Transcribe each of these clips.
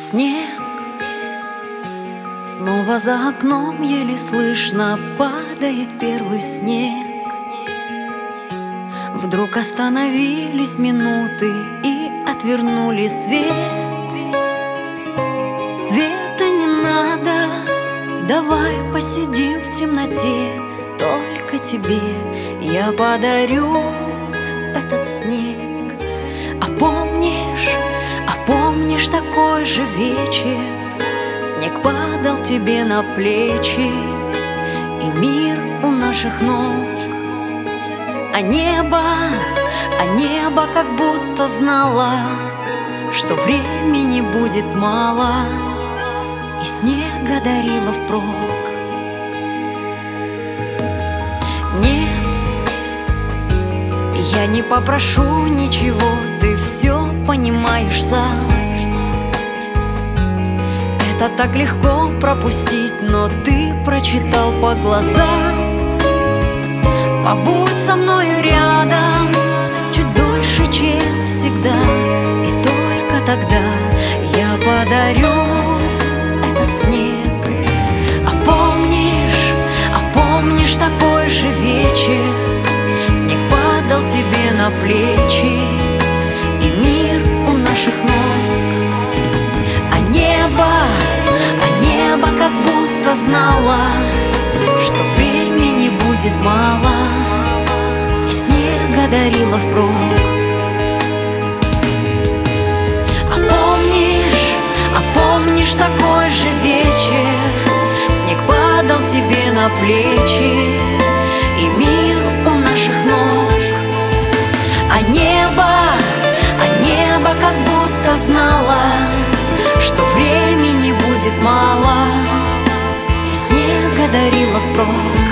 Снег снова за окном, еле слышно падает первый снег. Вдруг остановились минуты и отвернули свет. Света не надо, давай посидим в темноте. Только тебе я подарю этот снег. А помнишь такой же вечер? Снег падал тебе на плечи, и мир у наших ног. А небо как будто знало, что времени будет мало, и снега дарило впрок. Нет, я не попрошу ничего, ты все понимаешь сам. Это так легко пропустить, но ты прочитал по глазам. Побудь со мною рядом чуть дольше, чем всегда, и только тогда я подарю этот снег. А помнишь такой же вечер? Снег падал тебе на плечи, и мир у наших ног. А небо как будто знало, что времени будет мало, и снега дарило впрок. А помнишь такой же вечер? Снег падал тебе на плечи, и мир у наших ног. А небо как будто знало, что времени будет мало, и снега дарило впрок.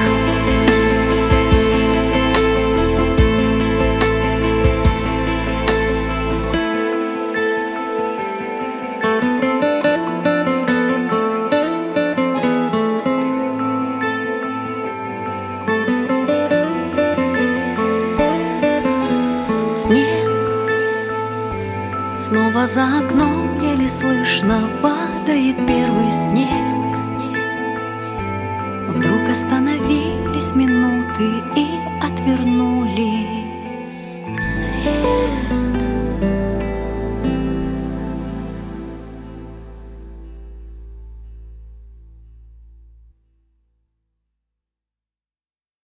Снег снова за окном, еле слышно падает первый снег. Вдруг остановились минуты и отвернули свет.